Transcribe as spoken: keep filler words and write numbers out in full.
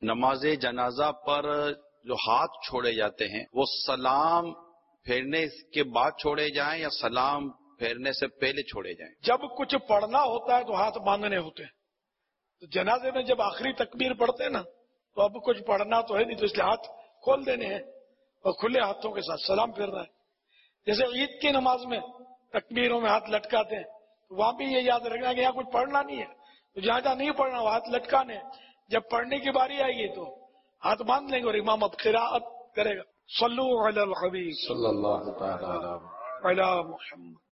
नमाज जनाजा पर जो हाथ छोड़े जाते हैं वो सलाम फेरने के बाद छोड़े जाएं या सलाम फेरने से पहले छोड़े जाएं? जब कुछ पढ़ना होता है तो हाथ बांधने होते हैं। तो जनाजे में जब आखिरी तकबीर पढ़ते हैं ना, तो अब कुछ पढ़ना तो है नहीं, तो इसलिए हाथ खोल देने हैं और खुले हाथों के साथ सलाम फेरना है। जैसे ईद की नमाज में तकबीरों में हाथ लटकाते हैं, तो वहां भी ये याद रखना कि यहाँ कुछ पढ़ना नहीं है, तो जहां जहां नहीं पढ़ना वो हाथ लटकाने। जब पढ़ने की बारी आएगी तो हाथ बांध लेंगे और इमाम अब क़िराअत करेगा। सल्लु अलल हबीब सल्लल्लाहु तआला अला मुहम्मद।